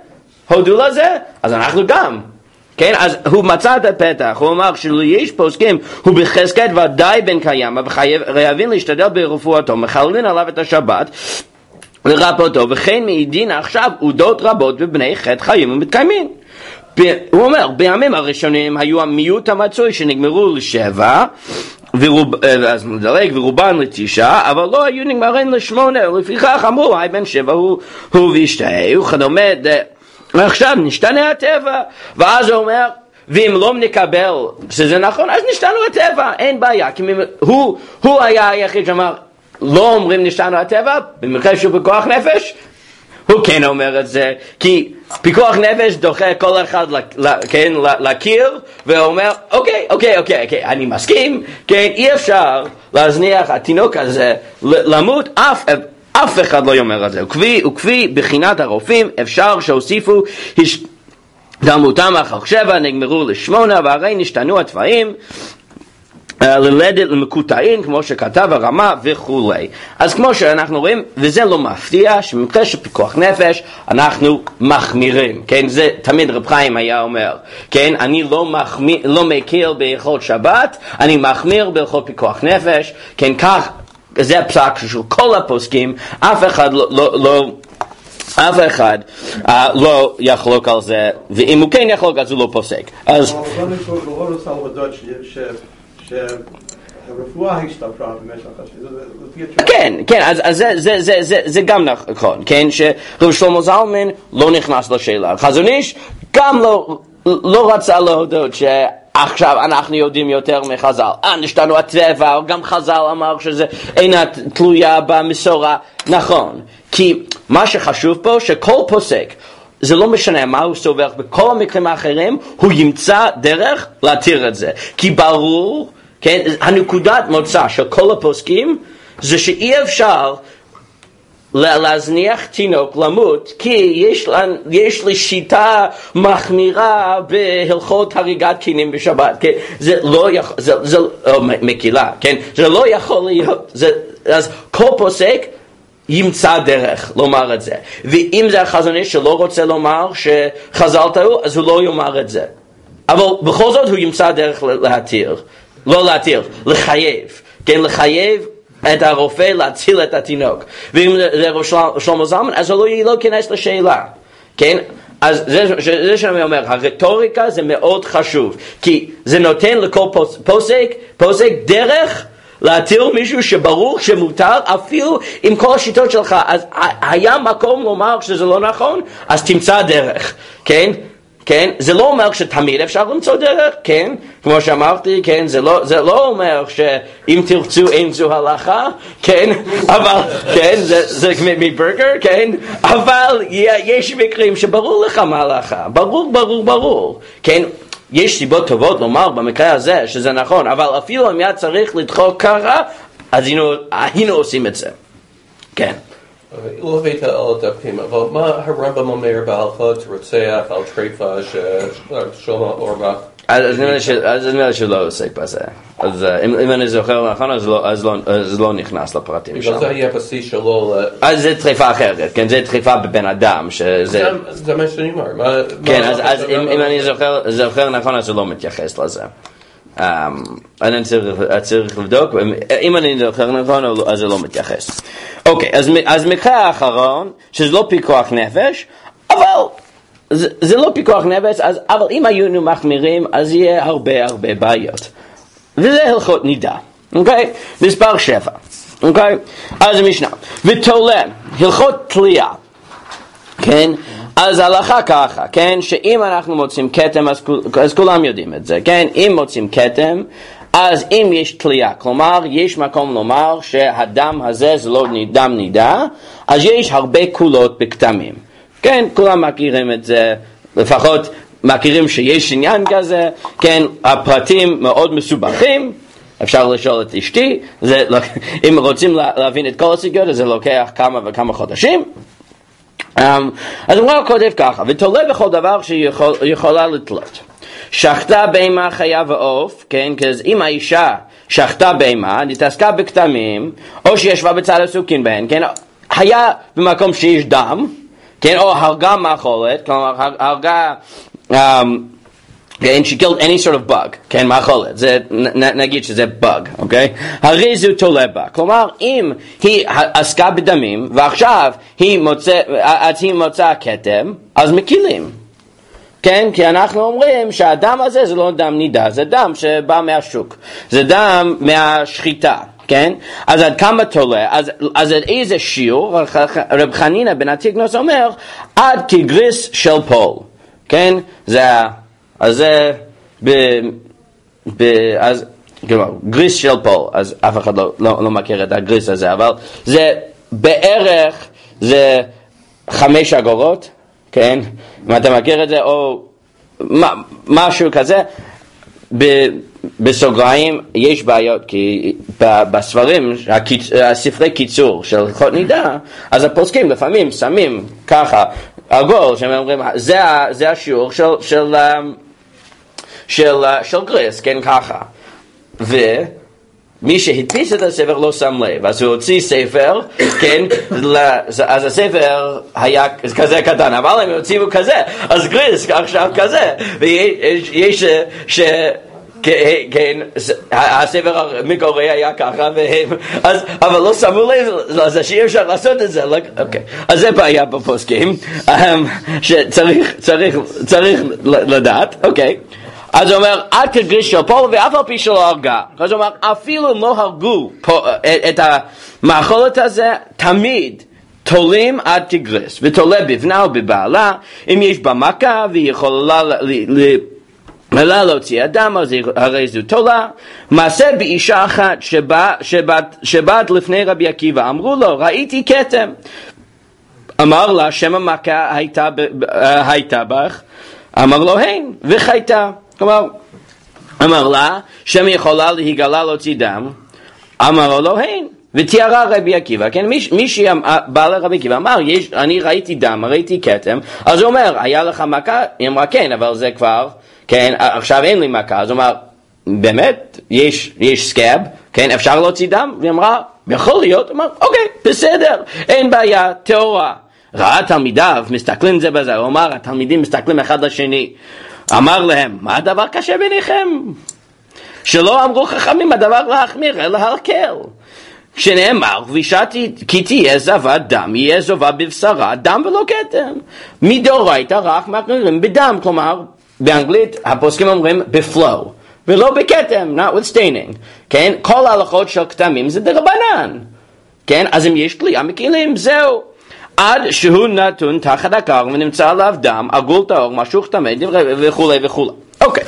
[SPEAKER 1] הודו לזה, אז אנחנו גם. כן, אז הוא מצא את הפתח, הוא אמר שיש פוסקים, הוא בחזקת ודאי בן קיימא, וחייבים להשתדל ברפואתו, מחללים עליו את השבת, לרפאותו, וכן מעידין עכשיו עודות רבות ובני חטא חיים ומתקיימים. הוא אומר, בימים הראשונים היו המיעוט המצוי שנגמרו ל7, אז מדלג ורובן ל9, אבל לא היו נגמרים ל8, ולפיכך אמרו, היי בן 7 הוא וישתה, וכדומה, ועכשיו נשתנה הטבע, ואז הוא אומר, ואם לא נקבל שזה נכון, אז נשתנו הטבע, אין בעיה, כי הוא היה היחיד שאמר, לא אומרים נשתנו הטבע, במקרה שהוא פיקוח נפש, הוא כן אומר את זה, כי פיקוח נפש דוחה כל אחד לקיר, ואומר, אוקיי, אני מסכים, כן, אי אפשר להזניח התינוק הזה למות, אף אחד לא אומר את זה. וכפי בחינת הרופאים אפשר שהוסיפו השתלמותם אחר 7 נגמרו ל8 והרי נשתנו התוואים ללדת למקוטעין כמו שכתב הרמה וכולי. אז כמו שאנחנו רואים, וזה לא מפתיע שמקרה של פיקוח נפש אנחנו מחמירים, כן, זה תמיד רב חיים היה אומר, כן, אני לא מקל בהלכות שבת, אני מחמיר בהלכות פיקוח נפש, כן, כך זה הפסק של כל הפוסקים, אף אחד לא יחלוק על זה, ואם הוא כן יחלוק אז הוא לא פוסק. אז
[SPEAKER 7] שהרפואה השתפרה במשך השנים.
[SPEAKER 1] כן, אז זה גם נכון, כן, שרב שלמה זלמן לא נכנס לשאלה. חזון איש גם לא רצה להודות עכשיו אנחנו יודעים יותר מחז"ל. נשתנו הטבע, גם חז"ל אמר שזה אינה תלויה במסורה. נכון, כי מה שחשוב פה שכל פוסק, זה לא משנה מה הוא סובר, בכל המקרים האחרים הוא ימצא דרך להתיר את זה. כי ברור, כן, הנקודת מוצא של כל הפוסקים זה שאי אפשר להזניח תינוק למות, כי יש לי שיטה מחמירה בהלכות הריגת קינים בשבת, כן? זה לא יכול, זה מקילה, כן? זה לא יכול להיות, אז כל פוסק ימצא דרך לומר את זה. ואם זה החזון איש שלא רוצה לומר שחז"ל טעו, אז הוא לא יאמר את זה. אבל בכל זאת הוא ימצא דרך לחייב, כן? לחייב את הרופא להציל את התינוק. ואם זה רב שלמה זלמן, אז הוא לא ייכנס לשאלה. כן? אז זה שאני אומר, הרטוריקה זה מאוד חשוב, כי זה נותן לכל פוסק דרך להתיר מישהו שברור שמותר, אפילו עם כל השיטות שלך. אז היה מקום לומר שזה לא נכון, אז תמצא דרך. כן? כן, זה לא אומר שתמיד אפשר למצוא דרך, כן, כמו שאמרתי, כן, זה לא אומר שאם תרצו אין זו הלכה, כן, אבל, כן, זה מברגר, כן, אבל יש מקרים שברור לך מה הלכה, ברור, כן, יש סיבות טובות לומר במקרה הזה שזה נכון, אבל אפילו אם היה צריך לדחוק ככה, אז היינו עושים את זה, כן.
[SPEAKER 4] לא הבאת על דפים, אבל מה הרמב"ם אומר בהלכות רוצח על טריפה ששלמה אורבך?
[SPEAKER 1] אז נראה שלא עוסק בזה. אז אם אני זוכר נכון, אז לא נכנס לפרטים שם.
[SPEAKER 4] בגלל זה היה בשיא שלו...
[SPEAKER 1] אז זה טריפה אחרת, כן, זה טריפה בבן אדם.
[SPEAKER 4] זה מה שאני אומר.
[SPEAKER 1] כן, אז אם אני זוכר נכון, אז הוא לא מתייחס לזה. אני צריך לבדוק, אם אני זוכר נכון, אז זה לא מתייחס. אוקיי, אז מקרה האחרון, שזה לא פיקוח נפש, אבל זה לא פיקוח נפש, אבל אם היינו מחמירים, אז יהיה הרבה בעיות. וזה הלכות נידה, אוקיי? מספר 7, אוקיי? אז המשנה, ותולה, הלכות תלייה, כן? אז ההלכה ככה, כן? שאם אנחנו מוצאים כתם, אז כולם יודעים את זה, כן? אם מוצאים כתם, אז אם יש תלייה, כלומר יש מקום לומר שהדם הזה זה לא דם נידה, אז יש הרבה קולות בכתמים. כן, כולם מכירים את זה, לפחות מכירים שיש עניין כזה, כן, הפרטים מאוד מסובכים, אפשר לשאול את אשתי, אם רוצים להבין את כל הסוגיות, זה לוקח כמה וכמה חודשים. אז הוא כותב ככה, ותולה בכל דבר שיכולה לתלות. שחטה בהמה חיה ועוף, כן, כי אם האישה שחטה בהמה, נתעסקה בכתמים, או שישבה בצד הסוכין בהן, כן, היה במקום שיש דם, כן, או הרגה מאכולת, כלומר הרגה, and she killed any sort of bug, כן, מאכולת, נגיד שזה bug, אוקיי? הרי זו תולה בה, כלומר אם היא עסקה בדמים ועכשיו היא מוצאה כתם, אז מקילים. כן, כי אנחנו אומרים שהדם הזה זה לא דם נידה, זה דם שבא מהשוק, זה דם מהשחיטה, כן? אז עד כמה תולה, אז איזה שיעור, רב חנינא בן אנטיגנוס אומר, עד כגריס של פול, כן? אז זה, אז, כלומר, גריס של פול, אז אף אחד לא מכיר את הגריס הזה, אבל זה בערך, זה 5 אגורות, כן? אם אתה מכיר את זה, או משהו כזה, בסוגריים יש בעיות, כי בספרים, הספרי קיצור של הלכות נידה, אז הפוסקים לפעמים שמים ככה, עגול, שהם אומרים, זה השיעור של גריס, כן, ככה. מי שהדפיס את הספר לא שם לב, אז הוא הוציא ספר, כן, אז הספר היה כזה קטן, אבל הם הוציאו כזה, אז גריס עכשיו כזה, ויש כן, הספר המקורי היה ככה, אבל לא שמו לב, אז שאי אפשר לעשות את זה, אוקיי, אז זה בעיה בפוסקים, שצריך לדעת, אוקיי. אז הוא אומר, עד כגריס של פול ואף על פי שלא הרגה. אז הוא אומר, אפילו לא הרגו את המאכולת הזה, תמיד תולים עד כגריס. ותולה בבנה ובבעלה, אם יש בה מכה והיא יכולה להוציא אדם, אז הרי זו תולה. מעשה באישה אחת שבאת לפני רבי עקיבא, אמרו לו, ראיתי כתם. אמר לה, שם המכה הייתה בך, אמר לו, הן, וחייתה. כלומר, אמר לה, שם יכולה להיגלה להוציא דם, אמר לו, הן, ותיארה רבי עקיבא, כן, מי שבא לרבי עקיבא אמר, אני ראיתי דם, ראיתי כתם, אז הוא אומר, היה לך מכה? היא אמרה, כן, אבל זה כבר, כן, עכשיו אין לי מכה, אז הוא אומר, באמת, יש סקאב, כן, אפשר להוציא דם? והיא אמרה, יכול להיות, אמר, אוקיי, בסדר, אין בעיה, תאורה. ראה תלמידיו, מסתכלים זה בזה, הוא אמר, התלמידים מסתכלים אחד לשני, אמר להם, מה הדבר קשה ביניכם? שלא אמרו חכמים הדבר להחמיר, אלא להקל. שנאמר, וישעתי, כי תהיה זבת דם, יהיה זובה בבשרה, דם ולא כתם. מדאורייתא רק מחמירים בדם, כלומר, באנגלית הפוסקים אומרים בפלואו, ולא בכתם, notwithstanding. כן? כל ההלכות של כתמים זה דרבנן. כן? אז אם יש כלי המקילים, זהו. עד שהוא נתון תחת הקר ונמצא עליו דם, עגול טהור, משוך טמא וכו' וכו'. אוקיי.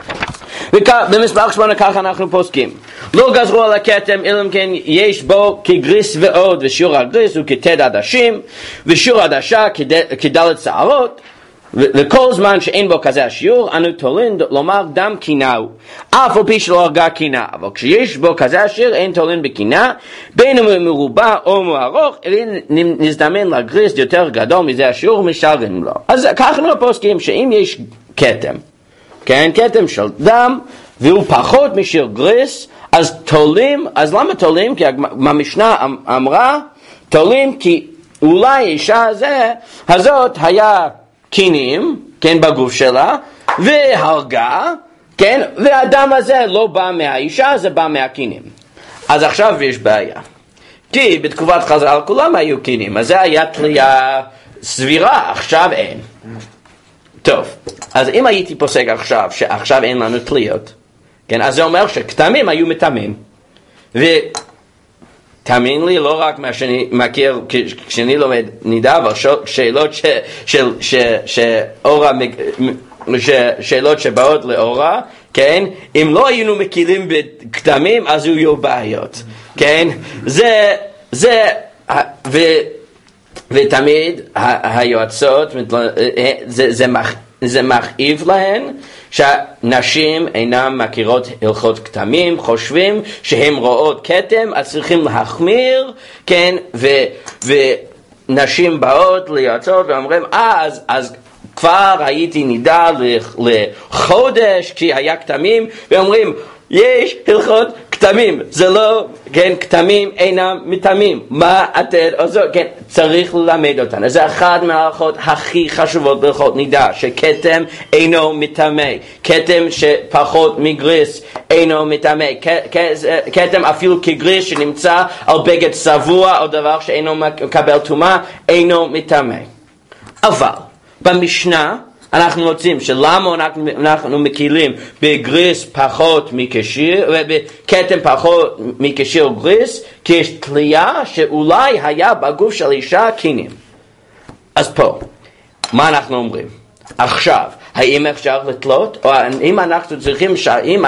[SPEAKER 1] במספר 8 ככה אנחנו פוסקים. לא גזרו על הכתם, אלא אם כן יש בו כגריס ועוד, ושיעור הגריס הוא כתד עדשים, ושיעור עדשה כדלת שערות, וכל זמן שאין בו כזה השיעור, אנו תולין לומר דם קינאו, אף על פי שלא הרגה קינה, אבל כשיש בו כזה השיעור אין תולין בקינה, בין אם מרובע או מארוך, אלא נזדמן לגריס יותר גדול מזה השיעור, משלם לו. אז ככה אנחנו פוסקים שאם יש כתם, כן, כתם של דם, והוא פחות משיר גריס, אז תולים, אז למה תולים? כי המשנה אמרה, תולים כי אולי האישה הזאת היה קינים, כן, בגוף שלה, והרגה, כן, והדם הזה לא בא מהאישה, זה בא מהקינים. אז עכשיו יש בעיה. כי בתקופת חז"ל כולם היו קינים, אז זה היה תליה סבירה, עכשיו אין. טוב, אז אם הייתי פוסק עכשיו, שעכשיו אין לנו תליות, כן, אז זה אומר שכתמים היו מטמאים. תאמין לי, לא רק מה שאני מכיר כשאני לומד נידה, אבל שאלות שאלות שבאות לאורה, כן? אם לא היינו מקילים בכתמים, אז היו בעיות, כן? ותמיד היועצות, זה מכאיב להן שהנשים אינן מכירות הלכות כתמים, חושבים שהן רואות כתם, אז צריכים להחמיר, כן, ונשים באות ליועצות ואומרים, אז כבר הייתי נידה לחודש כי היה כתמים, ואומרים, יש הלכות כתמים, זה לא, כן, כתמים אינם מטמאים. מה אתם עושים? כן, צריך ללמד אותנו. זה אחת מההלכות הכי חשובות בהלכות נידה, שכתם אינו מטמא. כתם שפחות מגריס אינו מטמא. כתם אפילו כגריס שנמצא על בגד צבוע או דבר שאינו מקבל טומאה, אינו מטמא. אבל במשנה אנחנו רוצים שלמה אנחנו מקילים בגריס פחות מקשיר, ובכתם פחות מקשיר גריס, כי יש תלייה שאולי היה בגוף של אישה קינים. אז פה, מה אנחנו אומרים? עכשיו, האם אפשר לתלות? או אם אנחנו צריכים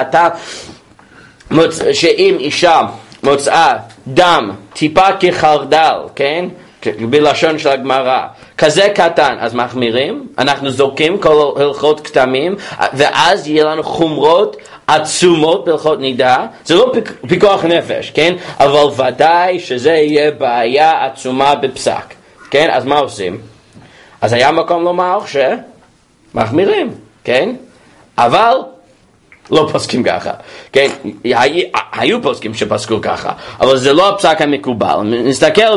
[SPEAKER 1] שאם אישה מוצאה דם טיפה כחרדל, כן? בלשון של הגמרא, כזה קטן, אז מחמירים, אנחנו זורקים כל הלכות כתמים, ואז יהיה לנו חומרות עצומות בהלכות נידה. זה לא פיקוח נפש, כן? אבל ודאי שזה יהיה בעיה עצומה בפסק, כן? אז מה עושים? אז היה מקום לומר שמחמירים, כן? אבל לא פוסקים ככה, כן? היו פוסקים שפסקו ככה, אבל זה לא הפסק המקובל. נסתכל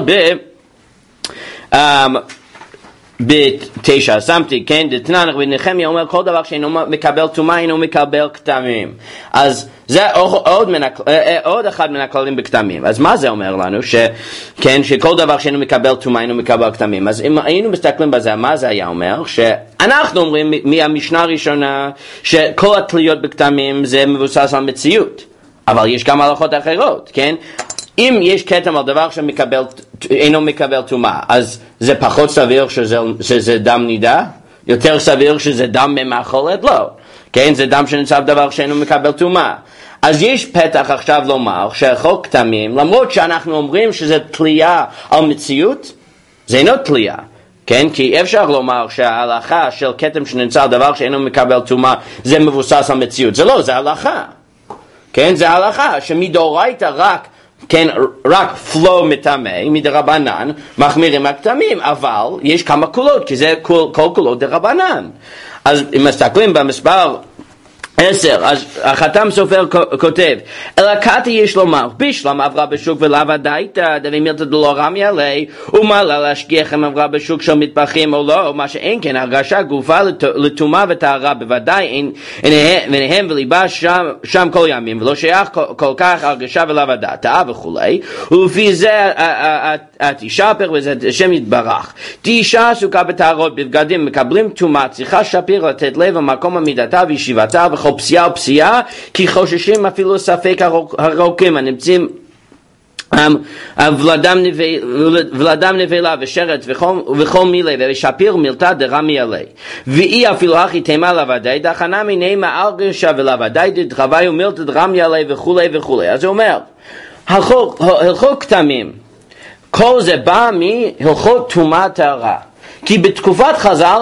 [SPEAKER 1] ב9, שמתי, כן, דתנן, רבי נחמיה אומר, כל דבר שאינו מקבל טומאה אינו מקבל כתמים. אז זה עוד אחד מן הכללים בכתמים. אז מה זה אומר לנו? כן, שכל דבר שאינו מקבל טומאה אינו מקבל כתמים. אז אם היינו מסתכלים בזה, מה זה היה אומר? שאנחנו אומרים מהמשנה הראשונה שכל התליות בכתמים זה מבוסס על מציאות. אבל יש גם הלכות אחרות, כן? אם יש כתם על דבר שאינו מקבל טומאה, אז זה פחות סביר שזה דם נידה? יותר סביר שזה דם ממאכולת? לא. כן, זה דם שנמצא בדבר שאינו מקבל טומאה. אז יש פתח עכשיו לומר שהחוק כתמים, למרות שאנחנו אומרים שזה תלייה על מציאות, זה אינו תלייה. כן, כי אפשר לומר שההלכה של כתם שנמצא על דבר שאינו מקבל טומאה, זה מבוסס על מציאות. זה לא, זה הלכה. כן, זה הלכה שמדאורייתא רק פלו מטמא, מדרבנן, מחמירים הכתמים, אבל יש כמה קולות, כי זה כל קולות דרבנן. אז אם מסתכלים במספר 10, אז החתם סופר כותב, אלא קטי יש לומר, בשלם עברה בשוק ולאו דייתא, דבי מילתא דלא רמי עלי, ומעלה להשגיח אם עברה בשוק של מטבחים או לא, מה שאין כן, הרגשה גופה לטומאה וטהרה, בוודאי עיניהם וליבה שם כל ימים, ולא שייך כל כך הרגשה ולאו דעתה וכולי, ולפי זה תשפר וזה השם יתברך. תישה עסוקה בטהרות בבגדים, מקבלים טומאה, צריכה שפיר לתת לב המקום עמידתה וישיבתה וכל פסיעה ופסיעה, כי חוששים אפילו ספק הרוקים הנמצאים ולדם נבלה ושרת וכל מילי ושפיר מילתא דרמי עלי ואי אפילו הכי תימה לבדי דחנה מיני מערגשה ולבדי דדחווי ומילתא דרמי עלי וכולי וכולי. אז הוא אומר הלכות כתמים כל זה בא מהלכות טומאה טהרה, כי בתקופת חז"ל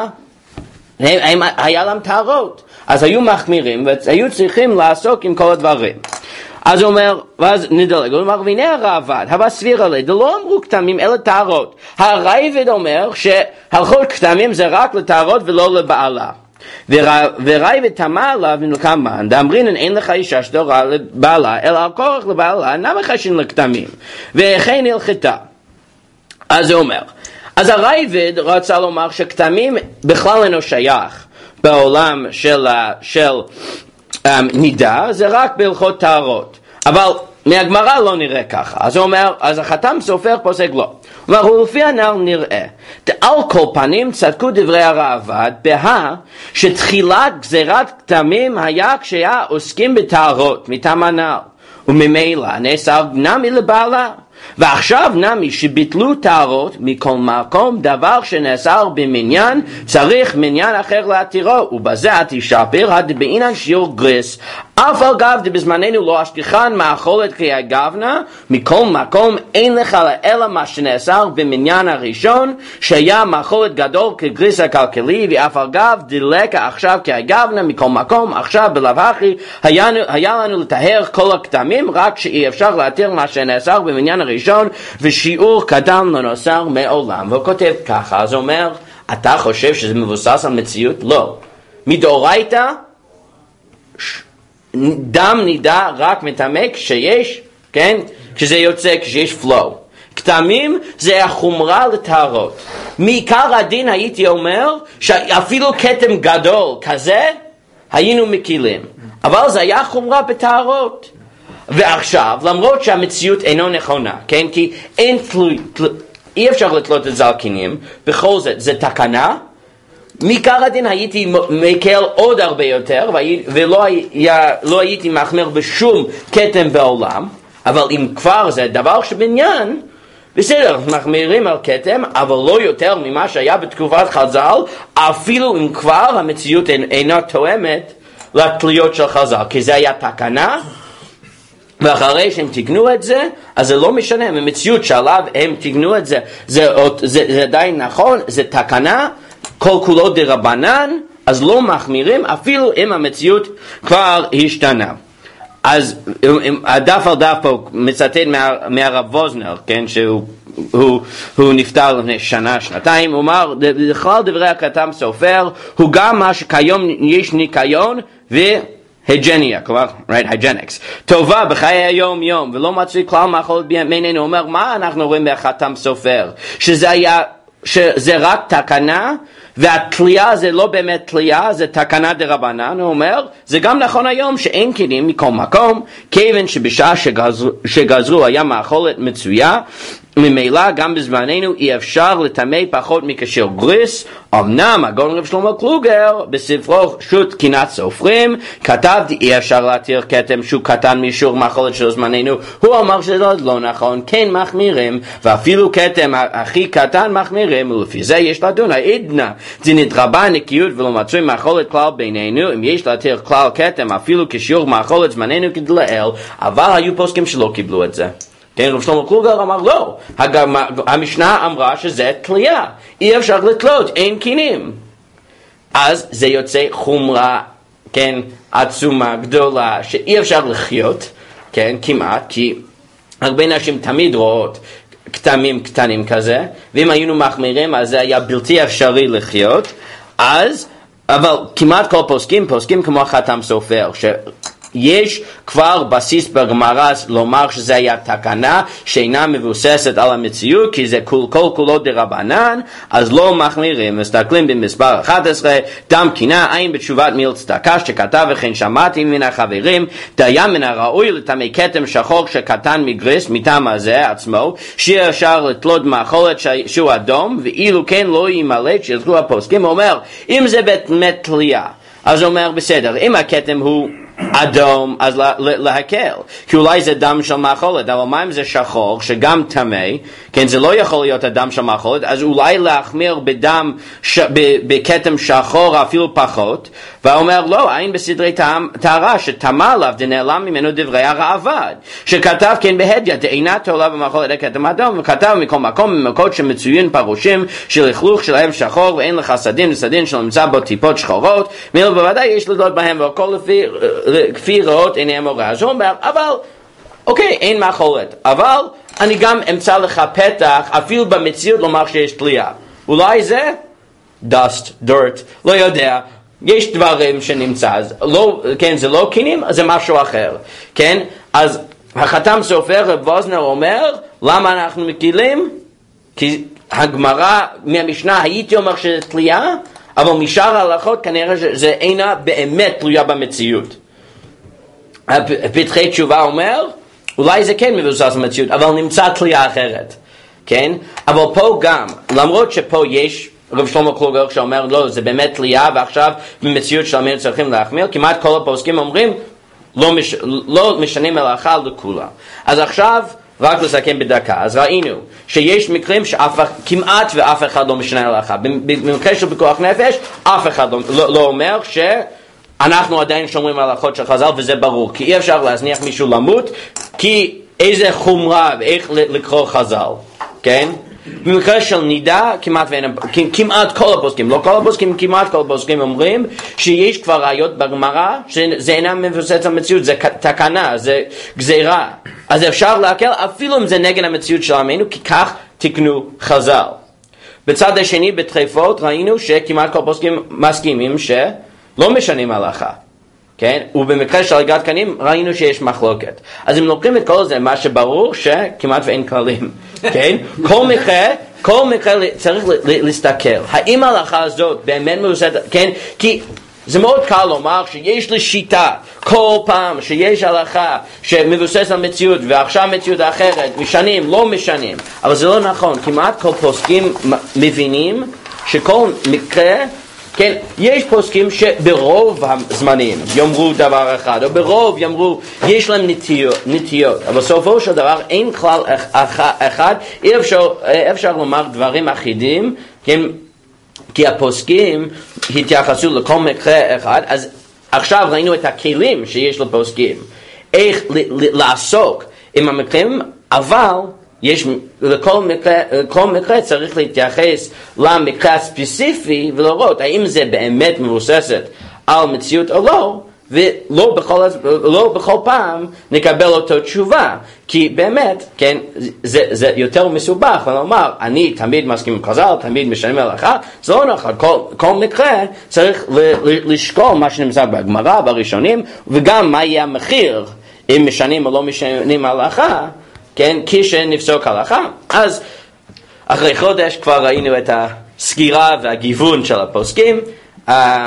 [SPEAKER 1] היה להם טהרות, אז היו מחמירים והיו צריכים לעסוק עם כל הדברים. אז הוא אומר, ואז נדלג, הוא אומר, והנה הרעב"ד, הבא סביר עלי, לא אמרו כתמים אלא טהרות. הרייבד אומר שהלכות כתמים זה רק לטהרות ולא לבעלה. ורייבד תמה עליו כמן, דאמרינן אין לך אישה שדורה לבעלה, אלא על כורח לבעלה, נמה חשין לכתמים, וכן הלכתה. אז הוא אומר, אז הרייבד רצה לומר שכתמים בכלל אינו שייך בעולם של נידה, זה רק בהלכות טהרות. אבל מהגמרא לא נראה ככה. אז הוא אומר, אז החתם סופר פוסק לא. הוא אומר, ולפי הנ"ל נראה, על כל פנים צדקו דברי הרעב"ד, שתחילת גזירת כתמים היה כשהיה עוסקים בטהרות מטעם הנ"ל, וממילא נאסר נמי לבעלה. ועכשיו נמי שביטלו טהרות מכל מקום, דבר שנאסר במניין צריך מניין אחר להתירו, ובזה תשפר בעניין שיעור גריס, אף על גב דבזמננו לא אשכחן מאכולת קריאה גבנה, מכל מקום אין לך אלא מה שנאסר במניין הראשון שהיה מאכולת גדול כגריס הכלכלי, ואף על גב דלקה עכשיו קריאה גבנה מכל מקום. עכשיו בלאו הכי היה לנו לטהר כל הכתמים, רק שאי אפשר להתיר מה שנאסר במניין הראשון, ושיעור קדם לא נאסר מעולם. והוא כותב ככה, אז הוא אומר, אתה חושב שזה מבוסס על מציאות? לא. מדאורייתא דם נידה רק מטמא כשיש, כן? כשזה יוצא, כשיש flow. כתמים זה החומרה לטהרות. מעיקר הדין הייתי אומר שאפילו כתם גדול כזה היינו מקילים. אבל זה היה חומרה בטהרות. ועכשיו, למרות שהמציאות אינו נכונה, כן? כי אי אפשר לתלות את זה על קינים, בכל זאת, זה תקנה. מעיקר הדין הייתי מקל עוד הרבה יותר, ולא הייתי מחמיר בשום כתם בעולם, אבל אם כבר זה דבר שבעניין, בסדר, מחמירים על כתם, אבל לא יותר ממה שהיה בתקופת חז"ל, אפילו אם כבר המציאות אינה תואמת לתליות של חז"ל, כי זה היה תקנה, ואחרי שהם תקנו את זה, אז זה לא משנה, המציאות שעליו הם תקנו את זה, זה עדיין נכון, זה תקנה, כל כולו דרבנן, אז לא מחמירים, אפילו אם המציאות כבר השתנה. אז הדף על דף פה מצטט מהרב ווזנר, כן, שהוא נפטר לפני שנה, שנתיים, הוא אמר, בכלל דברי הכתב סופר, הוא גם מה שכיום יש ניקיון והיג'ניה, כלומר, right, hygienics, טובה בחיי היום יום, ולא מצוי כלל מאכולת בימינו, הוא אומר, מה אנחנו רואים בחתם סופר? שזה רק תקנה, והתלייה זה לא באמת תלייה, זה תקנה דרבנן, הוא אומר, זה גם נכון היום שאין כלים מכל מקום, כיוון שבשעה שגזרו היה מאכולת מצויה, ממילא גם בזמננו אי אפשר לטמא פחות מכשר גריס. אמנם הגאון רב שלמה קלוגר בספרו שו"ת קינת סופרים כתב אי אפשר להתיר כתם שהוא קטן מאישור מאכולת של זמננו, הוא אמר שזה לא נכון, כן מחמירים, ואפילו כתם הכי קטן מחמירים, ולפי זה יש לדון העדנה דנתרבה נקיות ולא מצוי מאכולת כלל בינינו, אם יש להתיר כלל כתם אפילו כשיעור מאכולת זמננו כדלעיל, אבל היו פוסקים שלא קיבלו את זה. כן, רב שלמה קלוגר אמר לא, המשנה אמרה שזה תלייה, אי אפשר לתלות, אין קינים. אז זה יוצא חומרה, כן, עצומה, גדולה, שאי אפשר לחיות, כן, כמעט, כי הרבה נשים תמיד רואות כתמים קטנים כזה, ואם היינו מחמירים אז זה היה בלתי אפשרי לחיות, אז, אבל כמעט כל פוסקים כמו החתם סופר, יש כבר בסיס בגמרא לומר שזה היה תקנה שאינה מבוססת על המציאות, כי זה כל כולו דרבנן, אז לא מחמירים. מסתכלים במספר 11, דם קינה עין בתשובת מיל צדקה שכתב וכן שמעתי מן החברים, דיה מן הראוי לטמא כתם שחור שקטן מגריס מטעם הזה עצמו, שיהיה אפשר לתלות מאכולת שהוא אדום, ואילו כן לא ימלט, שיזכו הפוסקים, אומר אם זה באמת תלייה, אז אומר בסדר, אם הכתם הוא אדום, אז להקל, כי אולי זה דם של מאכולת, אבל מה אם זה שחור, שגם טמא, כן, זה לא יכול להיות הדם של מאכולת, אז אולי להחמיר בדם, בכתם שחור אפילו פחות, ואומר לא, אין בסדרי טהרה, שטמא עליו דנעלם ממנו דברי הרעב"ד, שכתב כן בהדיא, דאינה תולה במאכולת הכתם אדום, וכתב מכל מקום, ממקומות שמצוין פירושים, שלכלוך שלהם שחור, ואין לך סדין וסדין שנמצא בו טיפות שחורות, מילא בוודאי יש לדעות בהם, והכל כפי ראות עיני המורה. אז הוא אומר, אבל, אוקיי, אין מאכולת, אבל אני גם אמצא לך פתח, אפילו במציאות לומר שיש תלייה. אולי זה dust, dirt, לא יודע, יש דברים שנמצא, לא, כן, זה לא קינים, זה משהו אחר, כן? אז החתם סופר רב ווזנר אומר, למה אנחנו מקילים? כי הגמרא מהמשנה הייתי אומר שזה תלייה, אבל משאר ההלכות כנראה שזה אינה באמת תלויה במציאות. פתחי תשובה אומר, אולי זה כן מבוסס במציאות, אבל נמצא תלייה אחרת, כן? אבל פה גם, למרות שפה יש רב שלמה קלוגר שאומר, לא, זה באמת תלייה, ועכשיו במציאות שלנו צריכים להחמיר, כמעט כל הפוסקים אומרים, לא משנה מלאכה לכולם. אז עכשיו, רק לסכם בדקה, אז ראינו שיש מקרים שכמעט ואף אחד לא משנה מלאכה. במקרה של פיקוח נפש, אף אחד לא אומר שאנחנו עדיין שומרים על הלכות של חז"ל, וזה ברור, כי אי אפשר להזניח מישהו למות, כי איזה חומרה ואיך לקרוא חז"ל, כן? במקרה של נידה, כמעט כל הפוסקים, לא כל הפוסקים, כמעט כל הפוסקים אומרים שיש כבר ראיות בגמרא שזה אינה מבוסס על המציאות, זה תקנה, זה גזירה. אז אפשר להקל אפילו אם זה נגד המציאות של עמנו, כי כך תקנו חז"ל. בצד השני, בתחפות, ראינו שכמעט כל הפוסקים מסכימים שלא משנים הלכה. כן? ובמקרה של הריגת קנים ראינו שיש מחלוקת. אז אם לוקחים את כל זה, מה שברור שכמעט ואין כללים, כן? כל מקרה צריך להסתכל. האם ההלכה הזאת באמת מבוססת, כן? כי זה מאוד קל לומר שיש לי שיטה, כל פעם שיש הלכה שמבוססת על מציאות ועכשיו מציאות אחרת, משנים, לא משנים. אבל זה לא נכון, כמעט כל פוסקים מבינים שכל מקרה, כן, יש פוסקים שברוב הזמנים יאמרו דבר אחד, או ברוב יאמרו, יש להם נטיות, אבל בסופו של דבר אין כלל אחד, אפשר לומר דברים אחידים, כן, כי הפוסקים התייחסו לכל מקרה אחד. אז עכשיו ראינו את הכלים שיש לפוסקים, איך לעסוק עם המקרים, אבל יש לכל מקרה צריך להתייחס למקרה הספציפי ולראות האם זה באמת מבוססת על מציאות או לא, ולא בכל פעם נקבל אותו תשובה, כי באמת, כן, זה יותר מסובך, ולומר, אני תמיד מסכים עם חז"ל, תמיד משנים הלכה, זה לא נכון, כל מקרה צריך לשקול מה שנמצא בגמרא, בראשונים, וגם מה יהיה המחיר, אם משנים או לא משנים הלכה, כן, כשנפסוק הלכה. אז אחרי חודש כבר ראינו את הסגירה והגיוון של הפוסקים,